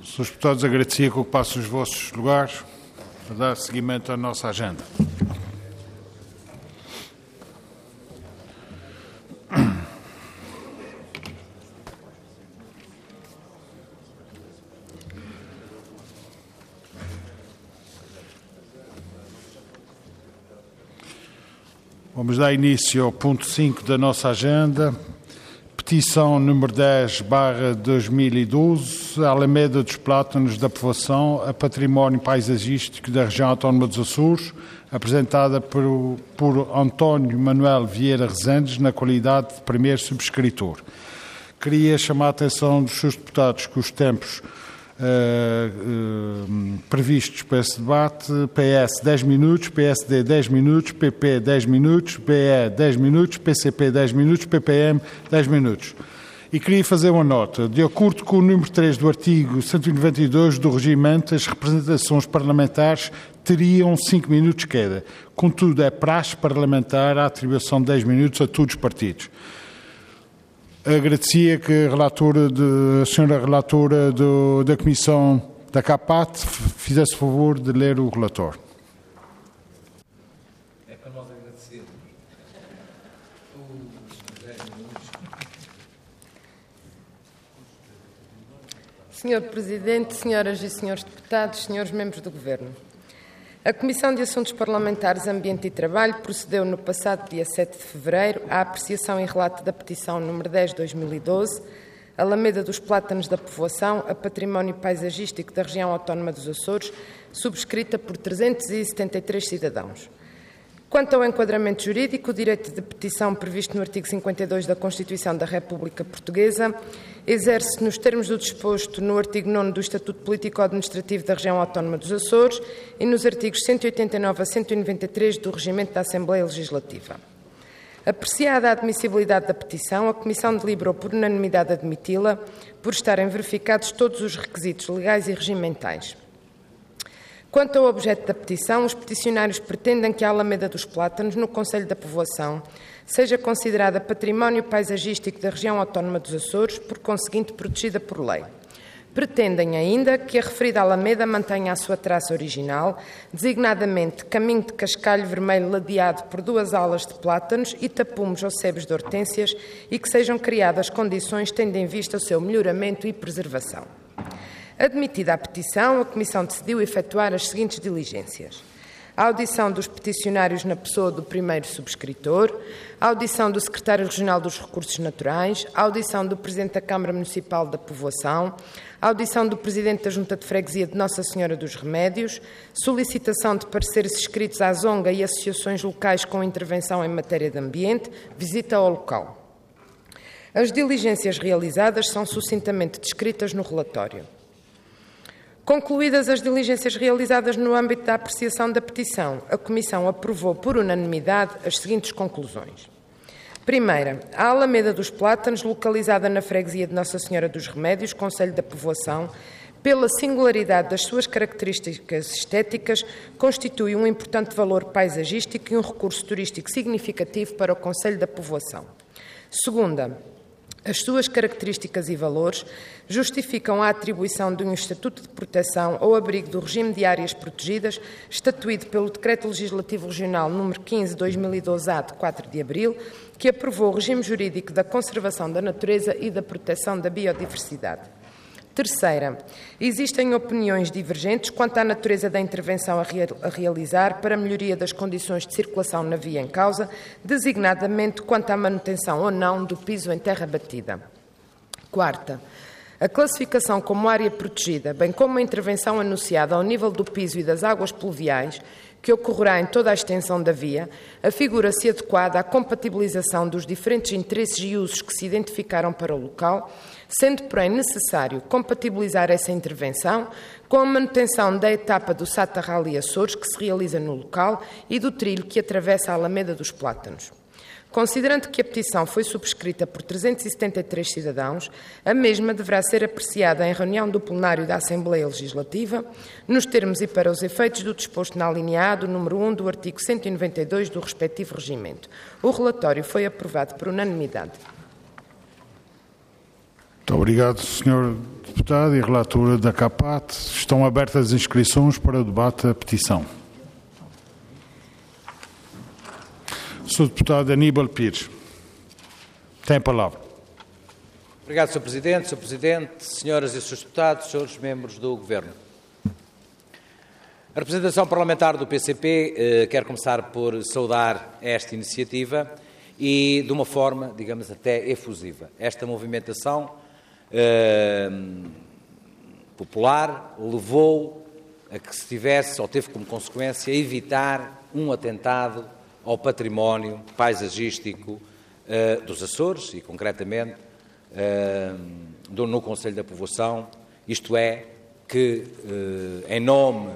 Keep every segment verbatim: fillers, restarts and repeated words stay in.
senhores Deputados, agradecia que ocupassem os vossos lugares para dar seguimento à nossa agenda. Vamos dar início ao ponto cinco da nossa agenda. Petição número dez barra dois mil e doze, Alameda dos Plátanos da Povoação a Património Paisagístico da Região Autónoma dos Açores, apresentada por, por António Manuel Vieira Rezendes, na qualidade de primeiro subscritor. Queria chamar a atenção dos seus deputados que os tempos Uh, uh, previstos para esse debate: P S dez minutos, P S D dez minutos, P P dez minutos, B E dez minutos, P C P dez minutos, P P M dez minutos. E queria fazer uma nota. De acordo com o número três do artigo cento e noventa e dois do Regimento, as representações parlamentares teriam cinco minutos cada. Contudo, é praxe parlamentar a atribuição de dez minutos a todos os partidos. Agradecia que a, relatora de, a senhora relatora do, da Comissão da CAPAT fizesse favor de ler o relatório. É para nós agradecer. senhor Presidente, senhoras e senhores deputados, senhores membros do Governo. A Comissão de Assuntos Parlamentares, Ambiente e Trabalho procedeu no passado dia sete de fevereiro à apreciação e relato da petição número dez de dois mil e doze, Alameda dos Plátanos da Povoação a Património Paisagístico da Região Autónoma dos Açores, subscrita por trezentos e setenta e três cidadãos. Quanto ao enquadramento jurídico, o direito de petição previsto no artigo cinquenta e dois da Constituição da República Portuguesa exerce nos termos do disposto no artigo nono do Estatuto Político-Administrativo da Região Autónoma dos Açores e nos artigos cento e oitenta e nove a cento e noventa e três do Regimento da Assembleia Legislativa. Apreciada a admissibilidade da petição, a Comissão deliberou por unanimidade admiti-la, por estarem verificados todos os requisitos legais e regimentais. Quanto ao objeto da petição, os peticionários pretendem que a Alameda dos Plátanos, no Concelho da Povoação, seja considerada património paisagístico da Região Autónoma dos Açores, por conseguinte protegida por lei. Pretendem ainda que a referida Alameda mantenha a sua traça original, designadamente caminho de cascalho vermelho ladeado por duas alas de plátanos e tapumes ou sebes de hortênsias, e que sejam criadas condições tendo em vista o seu melhoramento e preservação. Admitida a petição, a Comissão decidiu efetuar as seguintes diligências: a audição dos peticionários na pessoa do primeiro subscritor, a audição do Secretário Regional dos Recursos Naturais, a audição do Presidente da Câmara Municipal da Povoação, a audição do Presidente da Junta de Freguesia de Nossa Senhora dos Remédios, solicitação de pareceres escritos à Zonga e associações locais com intervenção em matéria de ambiente, visita ao local. As diligências realizadas são sucintamente descritas no relatório. Concluídas as diligências realizadas no âmbito da apreciação da petição, a Comissão aprovou por unanimidade as seguintes conclusões. Primeira, a Alameda dos Plátanos, localizada na freguesia de Nossa Senhora dos Remédios, Concelho da Povoação, pela singularidade das suas características estéticas, constitui um importante valor paisagístico e um recurso turístico significativo para o Concelho da Povoação. Segunda, as suas características e valores justificam a atribuição de um Estatuto de Proteção ao abrigo do regime de áreas protegidas, estatuído pelo Decreto Legislativo Regional número quinze de dois mil e doze-A, de quatro de abril, que aprovou o regime jurídico da conservação da natureza e da proteção da biodiversidade. Terceira, existem opiniões divergentes quanto à natureza da intervenção a, real, a realizar para a melhoria das condições de circulação na via em causa, designadamente quanto à manutenção ou não do piso em terra batida. Quarta, a classificação como área protegida, bem como a intervenção anunciada ao nível do piso e das águas pluviais, que ocorrerá em toda a extensão da via, afigura-se adequada à compatibilização dos diferentes interesses e usos que se identificaram para o local, sendo, porém, necessário compatibilizar essa intervenção com a manutenção da etapa do Sata Rally Açores que se realiza no local e do trilho que atravessa a Alameda dos Plátanos. Considerando que a petição foi subscrita por trezentos e setenta e três cidadãos, a mesma deverá ser apreciada em reunião do plenário da Assembleia Legislativa, nos termos e para os efeitos do disposto na alínea A do número um do artigo cento e noventa e dois do respectivo regimento. O relatório foi aprovado por unanimidade. Muito obrigado, senhor Deputado e relator da CAPAT. Estão abertas as inscrições para o debate da petição. senhor Deputado Aníbal Pires, tem a palavra. Obrigado, senhor Presidente. senhor Presidente, senhoras e senhores deputados, senhores membros do Governo. A representação parlamentar do P C P eh, quer começar por saudar esta iniciativa e, de uma forma, digamos, até efusiva. Esta movimentação eh, popular levou a que se tivesse, ou teve como consequência, evitar um atentado ao património paisagístico eh, dos Açores e, concretamente, eh, do, no Conselho da Povoação, isto é, que, eh, em nome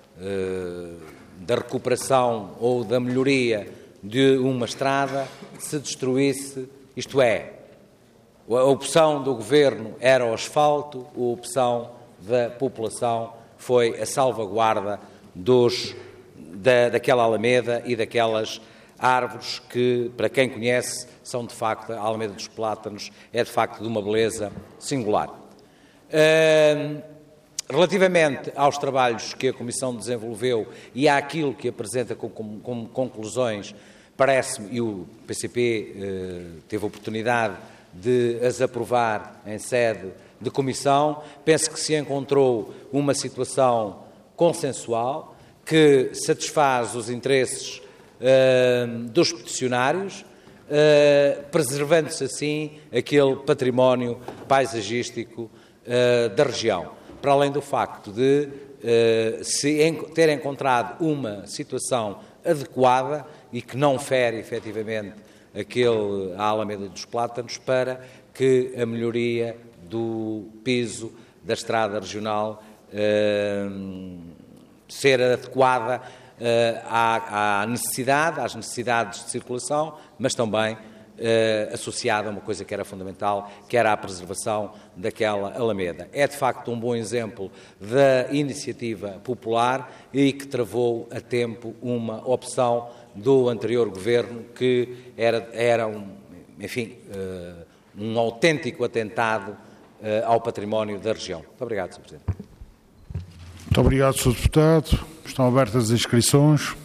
da recuperação ou da melhoria de uma estrada, se destruísse, isto é, a opção do Governo era o asfalto, a opção da população foi a salvaguarda dos, da, daquela alameda e daquelas árvores que, para quem conhece, são de facto, a Alameda dos Plátanos é de facto de uma beleza singular. Uh, Relativamente aos trabalhos que a Comissão desenvolveu e àquilo que apresenta como, como conclusões, parece-me, e o P C P eh, teve a oportunidade de as aprovar em sede de Comissão, penso que se encontrou uma situação consensual que satisfaz os interesses eh, dos peticionários, eh, preservando-se assim aquele património paisagístico eh, da região. Para além do facto de uh, se en- ter encontrado uma situação adequada e que não fere, efetivamente, aquele, a Alameda dos Plátanos, para que a melhoria do piso da estrada regional uh, ser adequada uh, à, à necessidade, às necessidades de circulação, mas também Uh, associada a uma coisa que era fundamental, que era a preservação daquela alameda. É, de facto, um bom exemplo da iniciativa popular e que travou a tempo uma opção do anterior Governo que era, era um, enfim, uh, um autêntico atentado uh, ao património da região. Muito obrigado, senhor Presidente. Muito obrigado, senhor Deputado. Estão abertas as inscrições.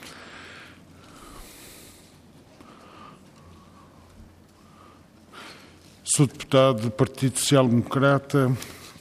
Sou deputado do Partido Social Democrata,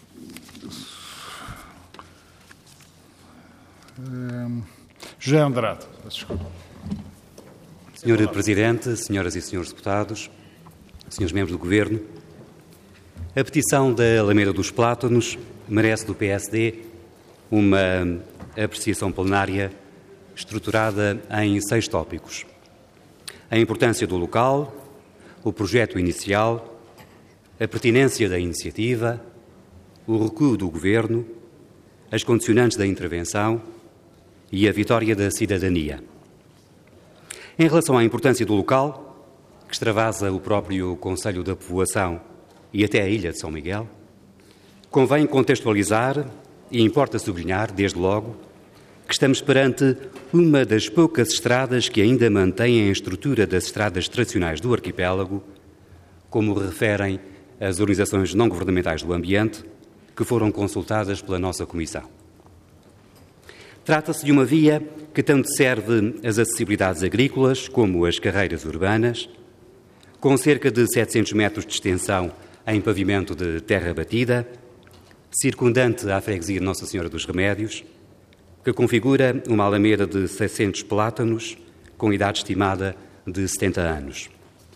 José Andrade. Desculpa. senhor Presidente, senhoras e senhores deputados, senhores membros do Governo, a petição da Alameda dos Plátanos merece do P S D uma apreciação plenária estruturada em seis tópicos: a importância do local, o projeto inicial, a pertinência da iniciativa, o recuo do Governo, as condicionantes da intervenção e a vitória da cidadania. Em relação à importância do local, que extravasa o próprio Conselho da Povoação e até a Ilha de São Miguel, convém contextualizar e importa sublinhar, desde logo, que estamos perante uma das poucas estradas que ainda mantêm a estrutura das estradas tradicionais do arquipélago, como referem as organizações não-governamentais do ambiente, que foram consultadas pela nossa Comissão. Trata-se de uma via que tanto serve as acessibilidades agrícolas como as carreiras urbanas, com cerca de setecentos metros de extensão em pavimento de terra batida, circundante à freguesia de Nossa Senhora dos Remédios, que configura uma alameda de seiscentos plátanos, com idade estimada de setenta anos.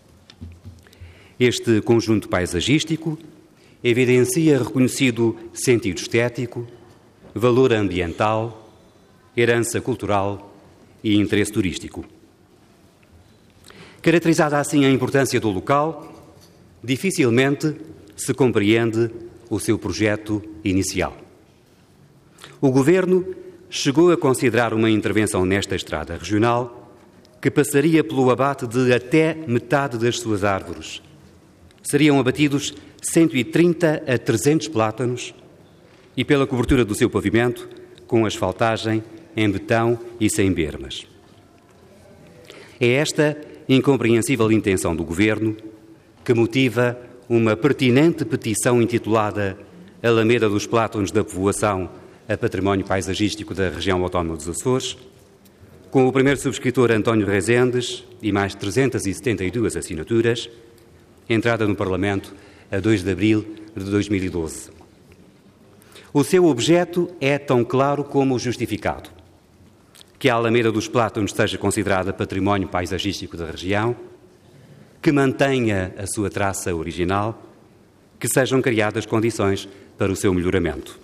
Este conjunto paisagístico evidencia reconhecido sentido estético, valor ambiental, herança cultural e interesse turístico. Caracterizada assim a importância do local, dificilmente se compreende o seu projeto inicial. O Governo chegou a considerar uma intervenção nesta estrada regional que passaria pelo abate de até metade das suas árvores. Seriam abatidos cento e trinta a trezentos plátanos e pela cobertura do seu pavimento com asfaltagem em betão e sem bermas. É esta incompreensível intenção do Governo que motiva uma pertinente petição intitulada Alameda dos Plátanos da Povoação a Património Paisagístico da Região Autónoma dos Açores, com o primeiro subscritor António Rezendes e mais trezentas e setenta e duas assinaturas, entrada no Parlamento a dois de abril de dois mil e doze. O seu objeto é tão claro como justificado: que a Alameda dos Plátanos seja considerada património paisagístico da região, que mantenha a sua traça original, que sejam criadas condições para o seu melhoramento.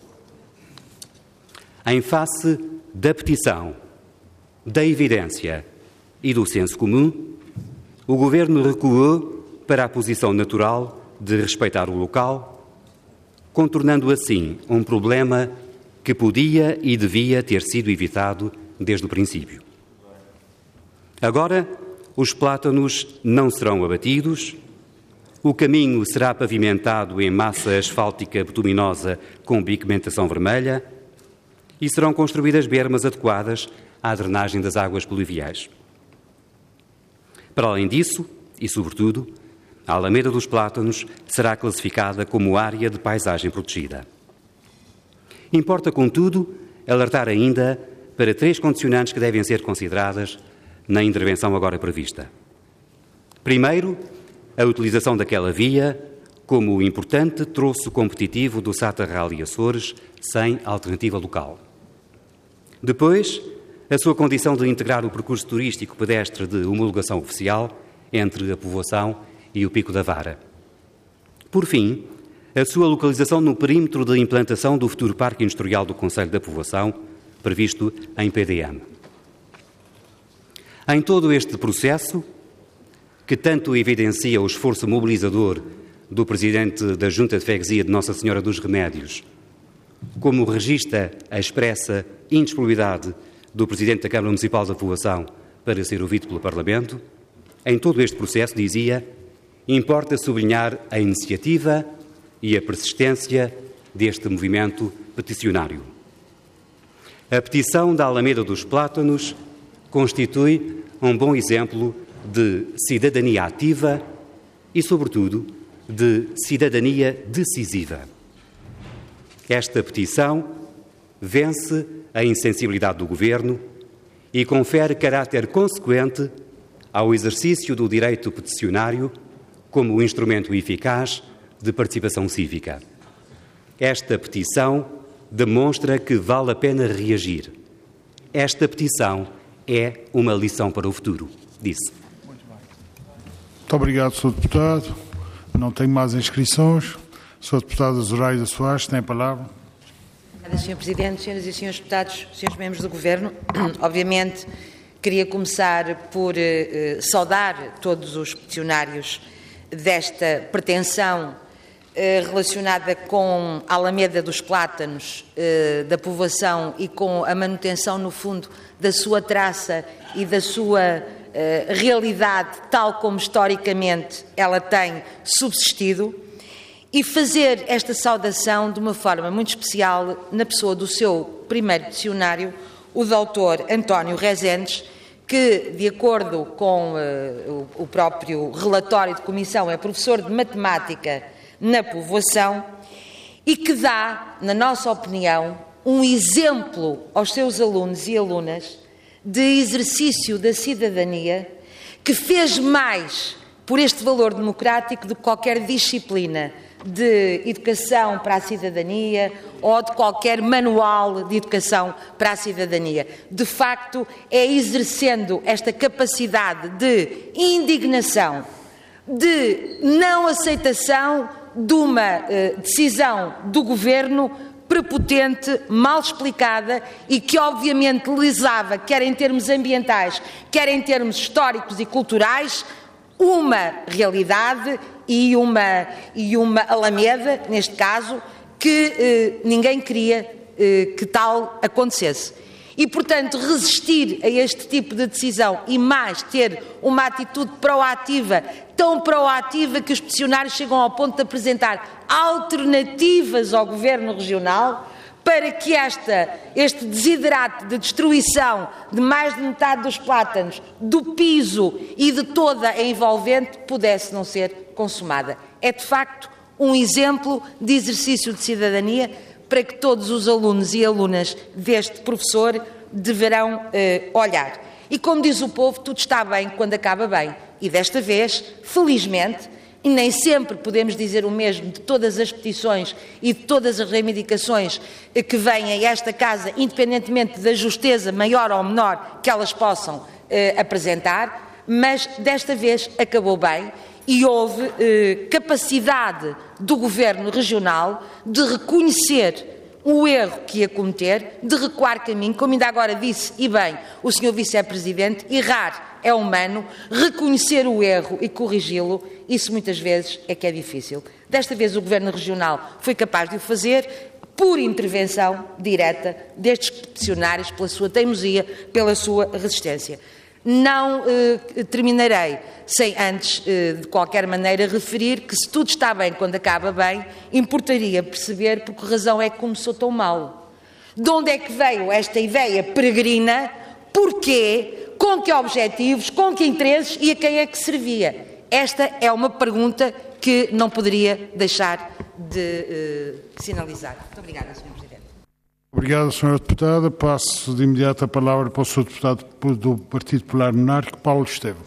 Em face da petição, da evidência e do senso comum, o Governo recuou para a posição natural de respeitar o local, contornando assim um problema que podia e devia ter sido evitado desde o princípio. Agora, os plátanos não serão abatidos, o caminho será pavimentado em massa asfáltica bituminosa com pigmentação vermelha e serão construídas bermas adequadas à drenagem das águas pluviais. Para além disso, e sobretudo, a Alameda dos Plátanos será classificada como área de paisagem protegida. Importa, contudo, alertar ainda para três condicionantes que devem ser consideradas na intervenção agora prevista. Primeiro, a utilização daquela via como importante troço competitivo do SATA Rally Açores sem alternativa local. Depois, a sua condição de integrar o percurso turístico pedestre de homologação oficial entre a povoação e o Pico da Vara. Por fim, a sua localização no perímetro de implantação do futuro Parque Industrial do Concelho da Povoação, previsto em P D M. Em todo este processo, que tanto evidencia o esforço mobilizador do Presidente da Junta de Freguesia de Nossa Senhora dos Remédios, como registra a expressa indisponibilidade do Presidente da Câmara Municipal da Povoação para ser ouvido pelo Parlamento, em todo este processo, dizia, importa sublinhar a iniciativa e a persistência deste movimento peticionário. A petição da Alameda dos Plátanos constitui um bom exemplo de cidadania ativa e, sobretudo, de cidadania decisiva. Esta petição vence a insensibilidade do Governo e confere caráter consequente ao exercício do direito peticionário como instrumento eficaz de participação cívica. Esta petição demonstra que vale a pena reagir. Esta petição é uma lição para o futuro, disse. Muito obrigado, senhor Deputado. Não tenho mais inscrições. senhora Deputada Zoraida Soares, tem a palavra. Obrigada, senhor Presidente, senhoras e senhores deputados, senhores membros do Governo. Obviamente, queria começar por eh, saudar todos os peticionários desta pretensão eh, relacionada com a Alameda dos Plátanos eh, da povoação e com a manutenção, no fundo, da sua traça e da sua eh, realidade, tal como historicamente ela tem subsistido, e fazer esta saudação de uma forma muito especial na pessoa do seu primeiro peticionário, o doutor António Rezendes, que, de acordo com uh, o próprio relatório de comissão, é professor de matemática na povoação e que dá, na nossa opinião, um exemplo aos seus alunos e alunas de exercício da cidadania, que fez mais por este valor democrático do que qualquer disciplina de educação para a cidadania ou de qualquer manual de educação para a cidadania. De facto, é exercendo esta capacidade de indignação, de não aceitação de uma eh, decisão do Governo prepotente, mal explicada e que obviamente lesava, quer em termos ambientais, quer em termos históricos e culturais, uma realidade e uma, e uma Alameda, neste caso, que eh, ninguém queria eh, que tal acontecesse. E, portanto, resistir a este tipo de decisão e mais ter uma atitude proativa, tão proativa que os peticionários chegam ao ponto de apresentar alternativas ao Governo Regional para que esta, este desiderato de destruição de mais de metade dos plátanos, do piso e de toda a envolvente pudesse não ser consumada. é de facto um exemplo de exercício de cidadania para que todos os alunos e alunas deste professor deverão eh, olhar. E como diz o povo, tudo está bem quando acaba bem. E desta vez, felizmente, e nem sempre podemos dizer o mesmo de todas as petições e de todas as reivindicações que vêm a esta Casa, independentemente da justeza maior ou menor que elas possam eh, apresentar, mas desta vez acabou bem e houve eh, capacidade do Governo Regional de reconhecer o erro que ia cometer, de recuar caminho, como ainda agora disse, e bem, o senhor Vice-Presidente, errar é humano, reconhecer o erro e corrigi-lo, isso muitas vezes é que é difícil. Desta vez o Governo Regional foi capaz de o fazer por intervenção direta destes peticionários, pela sua teimosia, pela sua resistência. Não eh, terminarei sem antes, eh, de qualquer maneira, referir que se tudo está bem quando acaba bem, importaria perceber por que razão é que começou tão mal. De onde é que veio esta ideia peregrina, porquê, com que objetivos, com que interesses e a quem é que servia? Esta é uma pergunta que não poderia deixar de eh, sinalizar. Muito obrigada, senhor Presidente. Obrigado, senhora Deputada. Passo de imediato a palavra para o senhor Deputado do Partido Popular Monárquico, Paulo Estevo.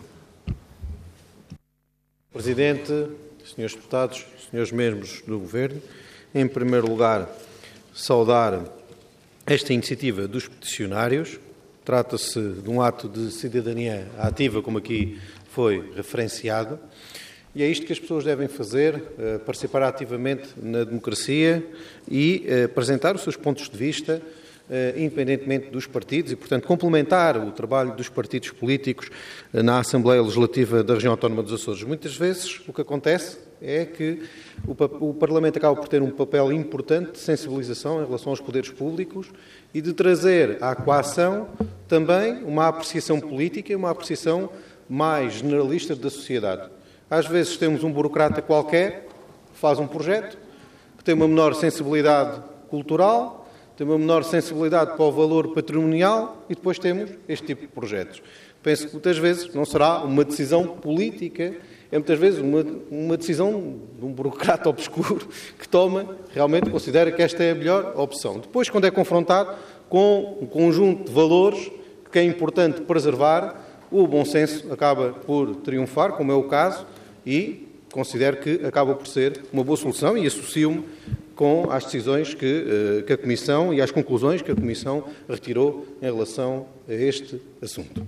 Presidente, senhores Deputados, senhores membros do Governo, em primeiro lugar, saudar esta iniciativa dos peticionários. Trata-se de um ato de cidadania ativa, como aqui foi referenciado, e é isto que as pessoas devem fazer, participar ativamente na democracia e apresentar os seus pontos de vista, independentemente dos partidos, e, portanto, complementar o trabalho dos partidos políticos na Assembleia Legislativa da Região Autónoma dos Açores. Muitas vezes o que acontece é que o Parlamento acaba por ter um papel importante de sensibilização em relação aos poderes públicos e de trazer à coação também uma apreciação política e uma apreciação mais generalista da sociedade. Às vezes temos um burocrata qualquer que faz um projeto, que tem uma menor sensibilidade cultural, tem uma menor sensibilidade para o valor patrimonial e depois temos este tipo de projetos. Penso que muitas vezes não será uma decisão política, é muitas vezes uma, uma decisão de um burocrata obscuro que toma, realmente considera que esta é a melhor opção. Depois, quando é confrontado com um conjunto de valores que é importante preservar, o bom senso acaba por triunfar, como é o caso, e considero que acaba por ser uma boa solução e associo-me com as decisões que, que a Comissão e às conclusões que a Comissão retirou em relação a este assunto.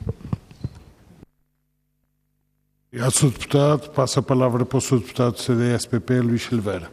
Obrigado, senhor Deputado. Passo a palavra para o senhor Deputado do C D S P P, Luís Silveira.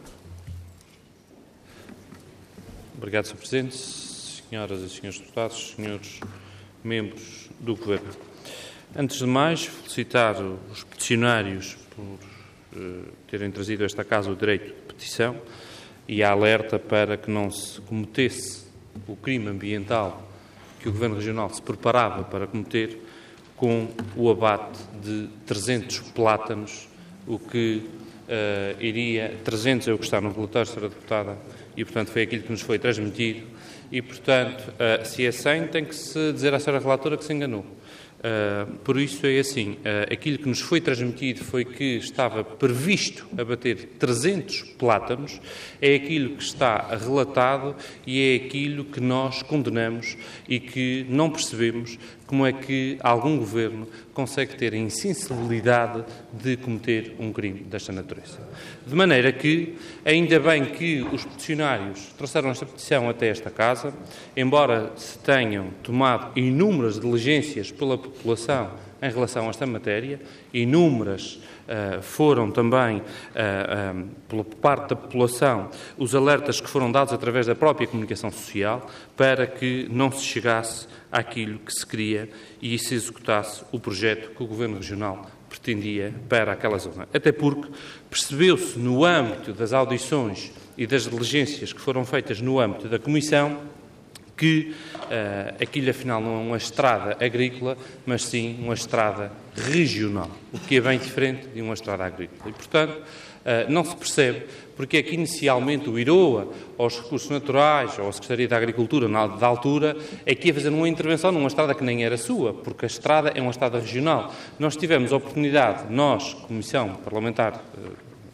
Obrigado, senhor Presidente. Senhoras e senhores deputados, senhores membros do Governo. Antes de mais, felicitar os peticionários por uh, terem trazido a esta Casa o direito de petição e a alerta para que não se cometesse o crime ambiental que o Governo Regional se preparava para cometer com o abate de trezentos plátanos, o que uh, iria... trezentos é o que está no relatório, senhora Deputada, e, portanto, foi aquilo que nos foi transmitido. E, portanto, uh, se é cem, tem que se dizer à senhora Relatora que se enganou. Uh, por isso é assim, uh, aquilo que nos foi transmitido foi que estava previsto abater trezentos plátanos, é aquilo que está relatado e é aquilo que nós condenamos e que não percebemos como é que algum governo consegue ter a insensibilidade de cometer um crime desta natureza. De maneira que, ainda bem que os peticionários trouxeram esta petição até esta Casa, embora se tenham tomado inúmeras diligências pela população em relação a esta matéria, inúmeras uh, foram também, uh, um, pela parte da população, os alertas que foram dados através da própria comunicação social para que não se chegasse àquilo que se queria e se executasse o projeto que o Governo Regional pretendia para aquela zona. Até porque percebeu-se no âmbito das audições e das diligências que foram feitas no âmbito da Comissão que uh, aquilo afinal não é uma estrada agrícola, mas sim uma estrada regional, o que é bem diferente de uma estrada agrícola. E, portanto, uh, não se percebe porque é que inicialmente o IROA, aos recursos naturais, ou a Secretaria da Agricultura, na da altura, é que ia fazer uma intervenção numa estrada que nem era sua, porque a estrada é uma estrada regional. Nós tivemos a oportunidade, nós, Comissão Parlamentar uh,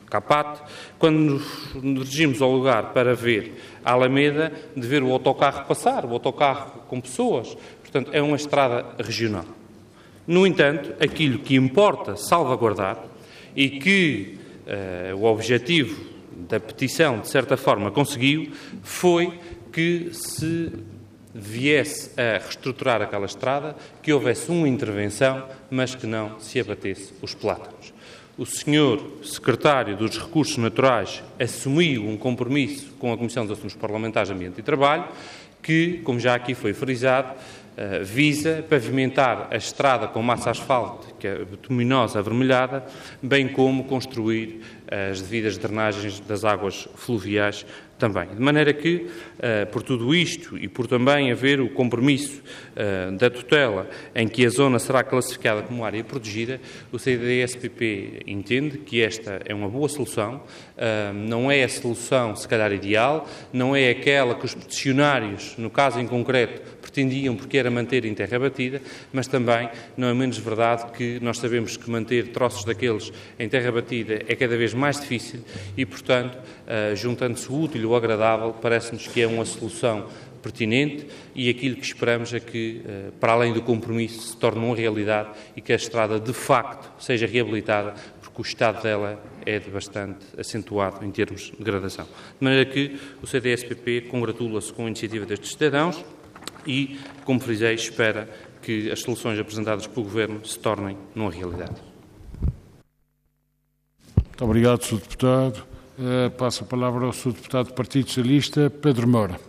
Capate, quando nos dirigimos ao lugar para ver a Alameda, de ver o autocarro passar, o autocarro com pessoas. Portanto, é uma estrada regional. No entanto, aquilo que importa salvaguardar e que uh, o objetivo da petição, de certa forma, conseguiu, foi que se viesse a reestruturar aquela estrada, que houvesse uma intervenção, mas que não se abatesse os plátanos. O senhor Secretário dos Recursos Naturais assumiu um compromisso com a Comissão dos Assuntos Parlamentares, Ambiente e Trabalho, que, como já aqui foi frisado, visa pavimentar a estrada com massa asfáltica bituminosa avermelhada, bem como construir as devidas drenagens das águas fluviais também. De maneira que, por tudo isto e por também haver o compromisso da tutela em que a zona será classificada como área protegida, o C D S P P entende que esta é uma boa solução, não é a solução, se calhar, ideal, não é aquela que os peticionários, no caso em concreto, pretendiam porque era manter em terra batida, mas também não é menos verdade que nós sabemos que manter troços daqueles em terra batida é cada vez mais difícil e, portanto, juntando-se o útil e o agradável, parece-nos que é uma solução pertinente e aquilo que esperamos é que, para além do compromisso, se torne uma realidade e que a estrada, de facto, seja reabilitada, porque o estado dela é de bastante acentuado em termos de degradação. De maneira que o C D S P P congratula-se com a iniciativa destes cidadãos e, como frisei, espera que as soluções apresentadas pelo Governo se tornem numa realidade. Muito obrigado, senhor Deputado. Uh, passo a palavra ao senhor Deputado do Partido Socialista, Pedro Moura.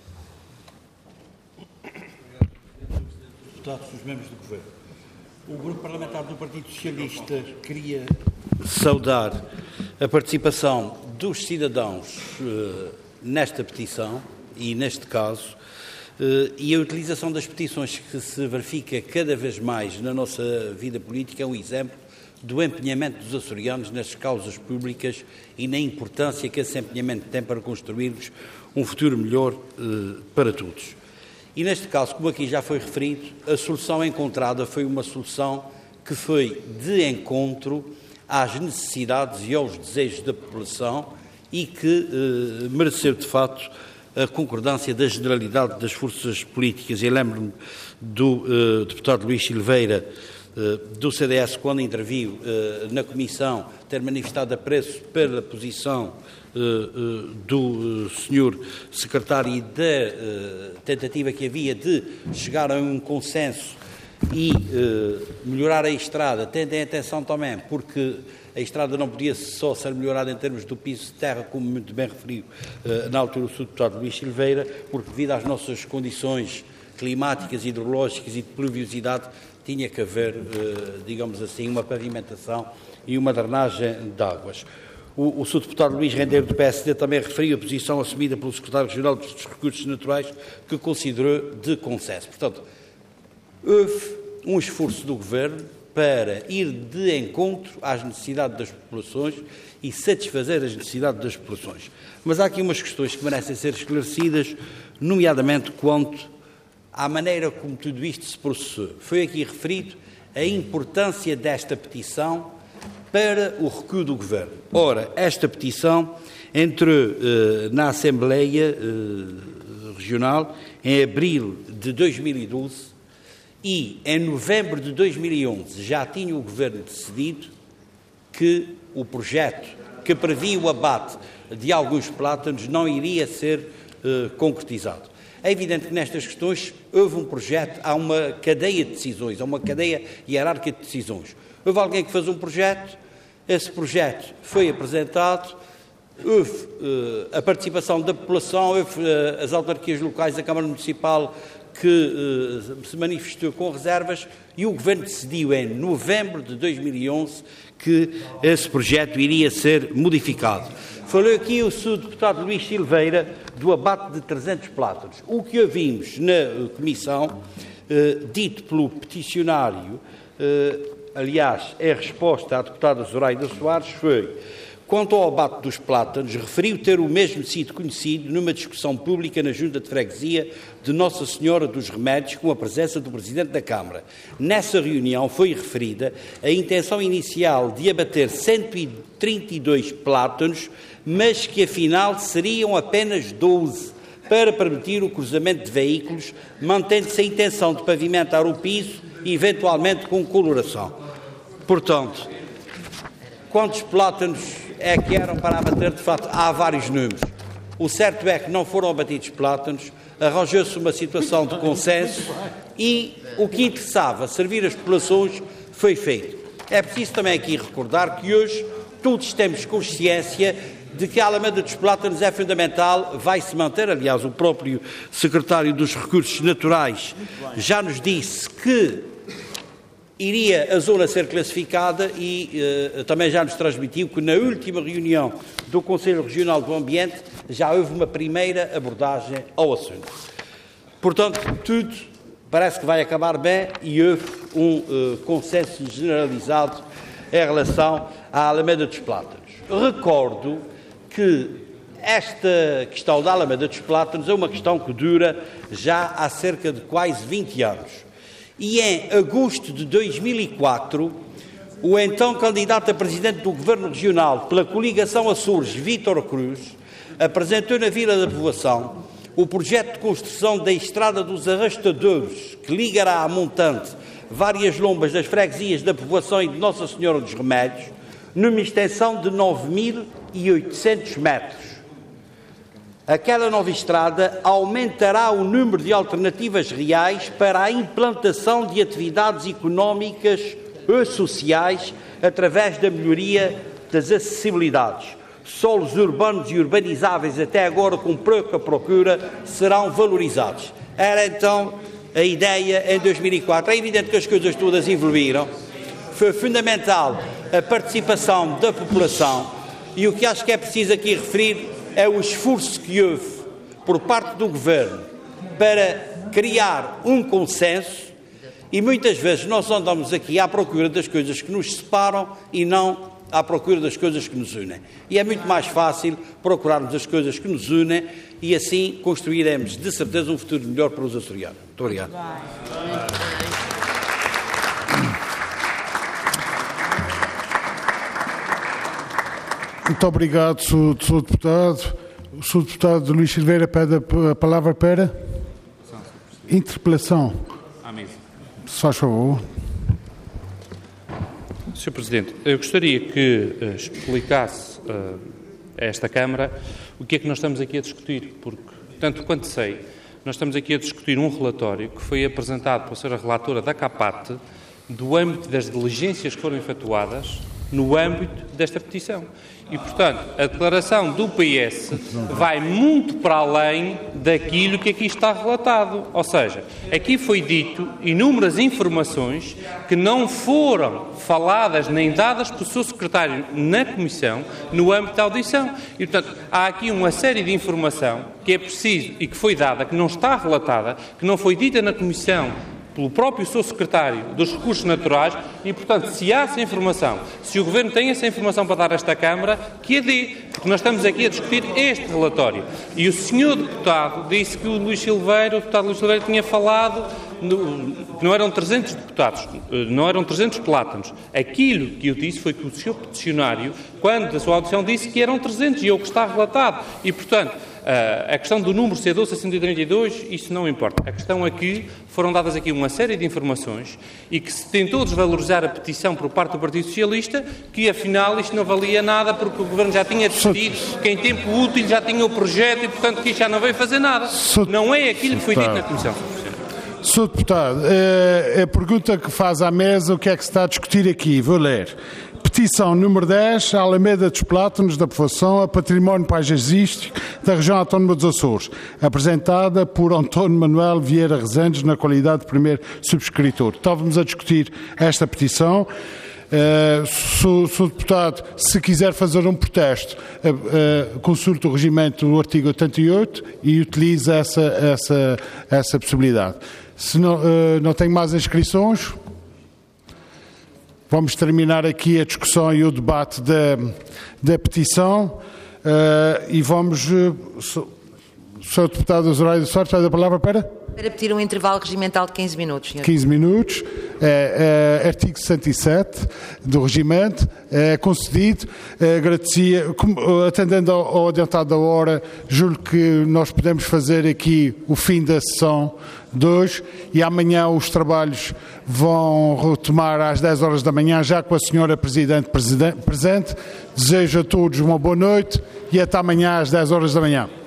Deputados, os membros do Governo. O Grupo Parlamentar do Partido Socialista queria saudar a participação dos cidadãos uh, nesta petição e, neste caso, uh, e a utilização das petições que se verifica cada vez mais na nossa vida política é um exemplo do empenhamento dos açorianos nas causas públicas e na importância que esse empenhamento tem para construirmos um futuro melhor uh, para todos. E neste caso, como aqui já foi referido, a solução encontrada foi uma solução que foi de encontro às necessidades e aos desejos da população e que eh, mereceu, de facto, a concordância da generalidade das forças políticas. Eu lembro-me do eh, deputado Luís Silveira, eh, do C D S, quando interviu eh, na Comissão, ter manifestado apreço pela posição do senhor Secretário e da tentativa que havia de chegar a um consenso e melhorar a estrada, tendo em atenção também, porque a estrada não podia só ser melhorada em termos do piso de terra, como muito bem referiu na altura o senhor deputado Luís Silveira, porque devido às nossas condições climáticas, hidrológicas e de pluviosidade, tinha que haver, digamos assim, uma pavimentação e uma drenagem de águas. O, o senhor deputado Luís Rendeiro, do P S D, também referiu a posição assumida pelo secretário regional dos Recursos Naturais, que considerou de consenso. Portanto, houve um esforço do Governo para ir de encontro às necessidades das populações e satisfazer as necessidades das populações. Mas há aqui umas questões que merecem ser esclarecidas, nomeadamente quanto à maneira como tudo isto se processou. Foi aqui referido a importância desta petição para o recuo do Governo. Ora, esta petição entrou eh, na Assembleia eh, Regional em abril de dois mil e doze e em novembro de dois mil e onze já tinha o Governo decidido que o projeto que previa o abate de alguns plátanos não iria ser eh, concretizado. É evidente que nestas questões houve um projeto, há uma cadeia de decisões, há uma cadeia hierárquica de decisões. Houve alguém que fez um projeto, esse projeto foi apresentado, houve uh, a participação da população, houve uh, as autarquias locais, a Câmara Municipal que uh, se manifestou com reservas e o Governo decidiu em novembro de dois mil e onze que esse projeto iria ser modificado. Falou aqui o senhor deputado Luís Silveira do abate de trezentos plátanos. O que ouvimos na Comissão, uh, dito pelo peticionário, uh, aliás, em resposta à deputada Zoraida Soares, foi quanto ao abate dos plátanos, referiu ter o mesmo sido conhecido numa discussão pública na Junta de Freguesia de Nossa Senhora dos Remédios, com a presença do Presidente da Câmara. Nessa reunião foi referida a intenção inicial de abater cento e trinta e dois plátanos, mas que afinal seriam apenas doze, para permitir o cruzamento de veículos, mantendo-se a intenção de pavimentar o piso e eventualmente com coloração. Portanto, quantos plátanos é que eram para abater? De facto, há vários números. O certo é que não foram abatidos plátanos, arranjou-se uma situação de consenso e o que interessava, servir as populações, foi feito. É preciso também aqui recordar que hoje todos temos consciência de que a Alameda dos Plátanos é fundamental, vai-se manter. Aliás, o próprio Secretário dos Recursos Naturais já nos disse que iria a zona ser classificada e uh, também já nos transmitiu que na última reunião do Conselho Regional do Ambiente já houve uma primeira abordagem ao assunto. Portanto, tudo parece que vai acabar bem e houve um uh, consenso generalizado em relação à Alameda dos Plátanos. Recordo que esta questão da Alameda dos Plátanos é uma questão que dura já há cerca de quase vinte anos. E em agosto de dois mil e quatro, o então candidato a presidente do Governo Regional pela coligação Açores, Vítor Cruz, apresentou na Vila da Povoação o projeto de construção da Estrada dos Arrastadores, que ligará a montante várias lombas das freguesias da Povoação e de Nossa Senhora dos Remédios, numa extensão de nove mil e oitocentos metros. Aquela nova estrada aumentará o número de alternativas reais para a implantação de atividades económicas e sociais através da melhoria das acessibilidades. Solos urbanos e urbanizáveis até agora com pouca procura serão valorizados. Era então a ideia em dois mil e quatro. É evidente que as coisas todas evoluíram. Foi fundamental a participação da população e o que acho que é preciso aqui referir é o esforço que houve por parte do Governo para criar um consenso e muitas vezes nós andamos aqui à procura das coisas que nos separam e não à procura das coisas que nos unem. E é muito mais fácil procurarmos as coisas que nos unem e assim construiremos de certeza um futuro melhor para os açorianos. Muito obrigado. Muito obrigado, senhor Deputado. O senhor Deputado Luís Silveira pede a palavra para interpelação. Se faz favor. senhor Presidente, eu gostaria que uh, explicasse uh, a esta Câmara o que é que nós estamos aqui a discutir, porque, tanto quanto sei, nós estamos aqui a discutir um relatório que foi apresentado pela senhora relatora da CAPAT do âmbito das diligências que foram efetuadas no âmbito desta petição. E, portanto, a declaração do P S vai muito para além daquilo que aqui está relatado. Ou seja, aqui foi dito inúmeras informações que não foram faladas nem dadas pelo seu secretário na Comissão no âmbito da audição. E, portanto, há aqui uma série de informação que é preciso e que foi dada, que não está relatada, que não foi dita na Comissão pelo próprio seu secretário dos Recursos Naturais e, portanto, se há essa informação, se o Governo tem essa informação para dar a esta Câmara, que a dê, porque nós estamos aqui a discutir este relatório. E o senhor Deputado disse que o Luís Silveira, o Deputado Luís Silveira, tinha falado no, que não eram trezentos deputados, não eram trezentos plátanos. Aquilo que eu disse foi que o senhor peticionário, quando da sua audição, disse que eram trezentos, e é o que está relatado. E, portanto, Uh, a questão do número C doze a cento e trinta e dois, isso não importa. A questão aqui, foram dadas aqui uma série de informações e que se tentou desvalorizar a petição por parte do Partido Socialista, que afinal isto não valia nada porque o Governo já tinha decidido que em tempo útil já tinha o projeto e, portanto, que isto já não veio fazer nada. Não é aquilo que foi dito na Comissão. senhor Deputado, a pergunta que faz à mesa, o que é que se está a discutir aqui? Vou ler. Petição número dez, Alameda dos Plátanos da Povoação a Património Paisagístico da Região Autónoma dos Açores, apresentada por António Manuel Vieira Rezendes na qualidade de primeiro subscritor. Estávamos a discutir esta petição. Uh, Sr. Deputado, se quiser fazer um protesto, uh, uh, consulte o regimento do artigo oitenta e oito e utilize essa, essa, essa possibilidade. Se não, uh, não tem mais inscrições, vamos terminar aqui a discussão e o debate da, da petição uh, e vamos... Uh, Senhor Deputado Zoraida Soares, faz a palavra para? Para pedir um intervalo regimental de quinze minutos, senhor. quinze minutos, é, é, artigo sessenta e sete do regimento, é concedido. É, agradecia, atendendo ao, ao adiantado da hora, julgo que nós podemos fazer aqui o fim da sessão de hoje e amanhã os trabalhos vão retomar às dez horas da manhã, já com a senhora Presidente presente. Desejo a todos uma boa noite e até amanhã às dez horas da manhã.